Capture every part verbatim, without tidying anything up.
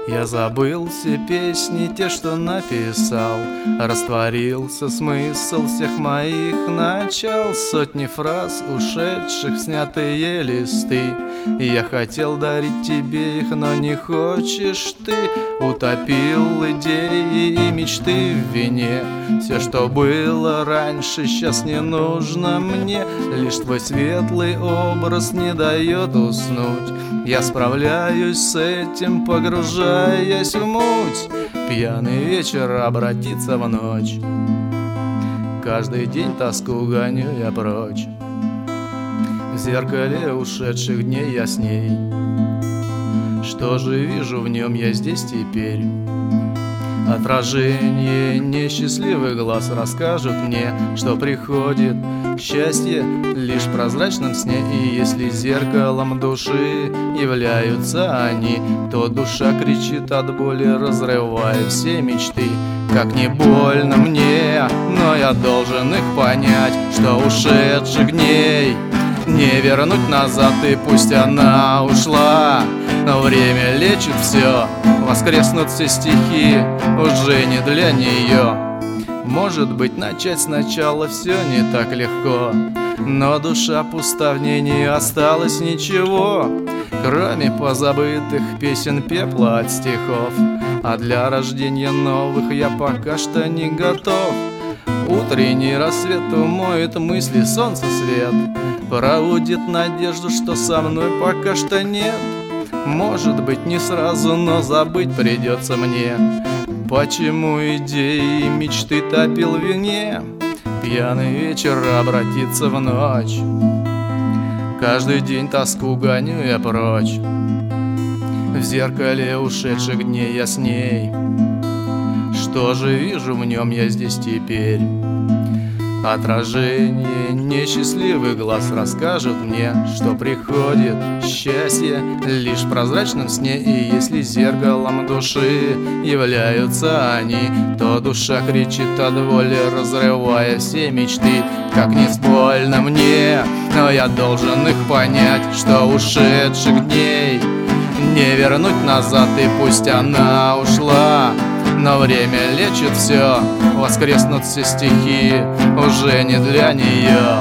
Я забыл все песни, те, что написал. Растворился смысл всех моих начал. Сотни фраз, ушедших в снятые листы. Я хотел дарить тебе их, но не хочешь ты. Утопил идеи и мечты в вине. Все, что было раньше, сейчас не нужно мне. Лишь твой светлый образ не дает уснуть. Я справляюсь с этим, погружаясь в муть. Пьяный вечер обратится в ночь. Каждый день тоску гоню я прочь. В зеркале ушедших дней я с ней. Что же вижу в нем я здесь теперь? Отражение несчастливых глаз расскажут мне, что приходит счастье лишь в прозрачном сне. И если зеркалом души являются они, то душа кричит от боли, разрывая все мечты. Как не больно мне, но я должен их понять, что ушедших дней не вернуть назад, и пусть она ушла. Но время лечит все, воскреснут все стихи, уже не для нее. Может быть, начать сначала все не так легко, но душа пуста, в ней не осталось ничего, кроме позабытых песен, пепла от стихов. А для рождения новых я пока что не готов. Утренний рассвет умоет мысли, солнце свет пробудит надежду, что со мной пока что нет. Может быть, не сразу, но забыть придется мне. Почему идеи и мечты топил в вине? Пьяный вечер обратится в ночь. Каждый день тоску гоню я прочь. В зеркале ушедших дней я с ней. Что же вижу в нем я здесь теперь? Отражение несчастливых глаз расскажут мне, что приходит счастье лишь в прозрачном сне. И если зеркалом души являются они, то душа кричит от боли, разрывая все мечты. Как не больно мне, но я должен их понять, что ушедших дней не вернуть назад, и пусть она ушла. Но время лечит все, воскреснут все стихи, уже не для нее.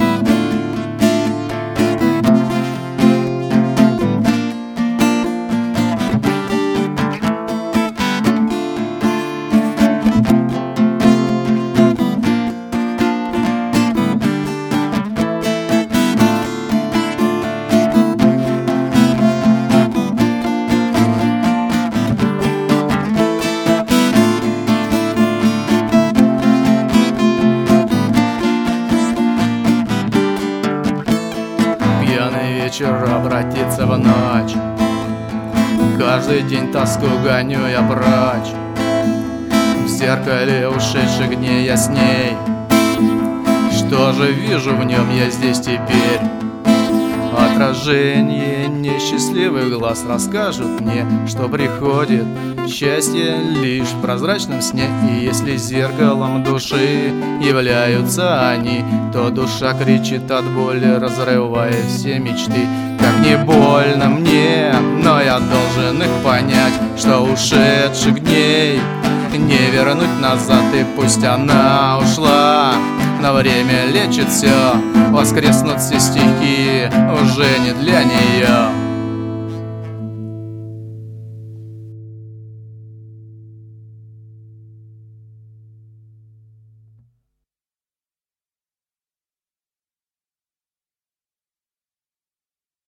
Вечер обратится в ночь. Каждый день тоску гоню я прочь. В зеркале ушедших дней я с ней. Что же вижу в нем я здесь теперь? Отражение несчастливых глаз расскажут мне, что приходит счастье лишь в прозрачном сне. И если зеркалом души являются они, то душа кричит от боли, разрывая все мечты. Как не больно мне, но я должен их понять, что ушедших дней не вернуть назад, и пусть она ушла. Но время лечит все, воскреснут все стихи, уже не для нее.